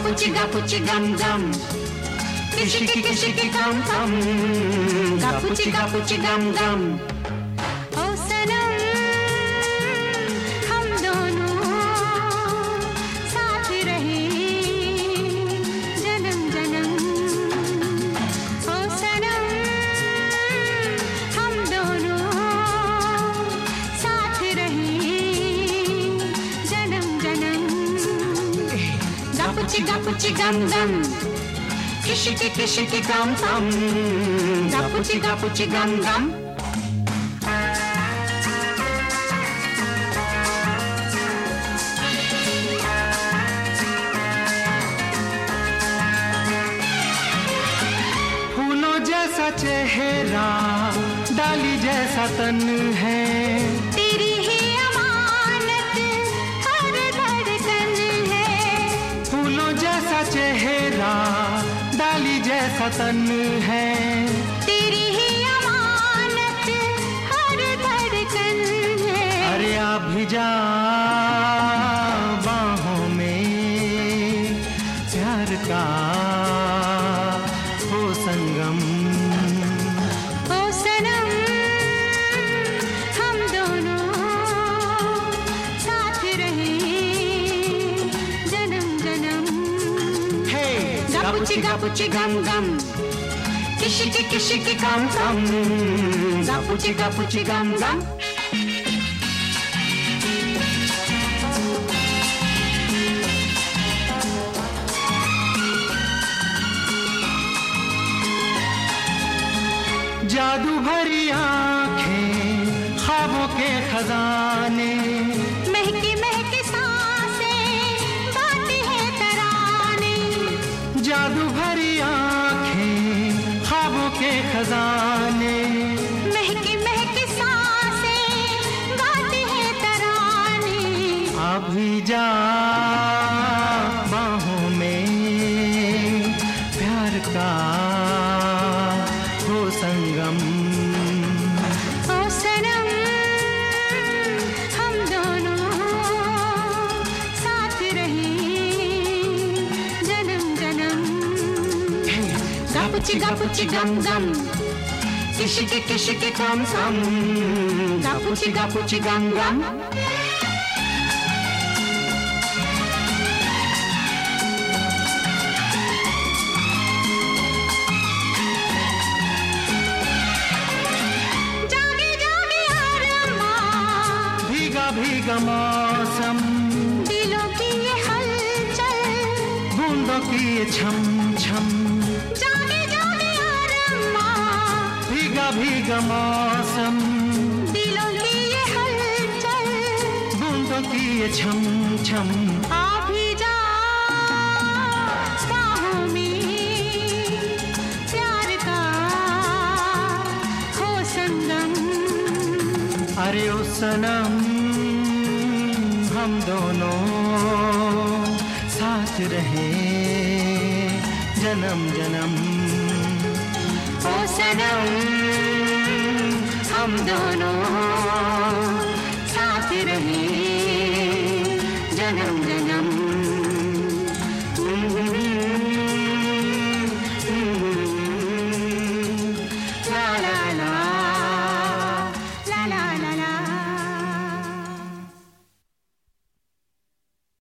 Gapuchi gum gum, kishiki gum gum, gapuchi gum gum. ओ सनम हम दोनों साथ रहे जन्म जन्म। ओ सनम हम दोनों साथ रहे जन्म जन्म। Gapuchi gum gum, kishiki gum gum, gapuchi gum gum. फूलों जैसा चेहरा, डाली जैसा तन है, तेरी ही अमानत हर धड़कन है। फूलों जैसा चेहरा, डाली जैसा तन है, तेरी ही अमानत हर धड़कन है। अरे आ भी जा बाहों में, प्यार का हो संगम। ओ सनम हम दोनों साथ रहे जन्म जन्म। Hey, Gapuchi gum gum, kishiki gum gum, gapuchi gum gum. जादू भरी आंखें, ख्वाबों के खजाने, महकी महकी सांसें गाती है तराने। जादू भरी आंखें, ख्वाबों के खजाने, महकी महकी सांसें गाती है तराने। अभी जा बाहों में, प्यार का हो संगम। ओ सनम हम दोनों साथ रहे जन्म जन्म। Gapuchi gum gum, kishiki gum gum, gapuchi gum gum. जागे जागे अरमान, भीगा भीगा मौसम, दिलों की ये हलचल। बूंदों की ये छम छम, जागे जागे अरमान, भीगा भीगा मौसम, दिलों की ये हलचल। बूंदों की ये छम छम। आ भी जा बाहों में, प्यार का हो संगम। अरे ओ सनम हम दोनों साथ रहे जन्म जन्म। ओ सनम हम दोनों साथ रहे जन्म जन्म।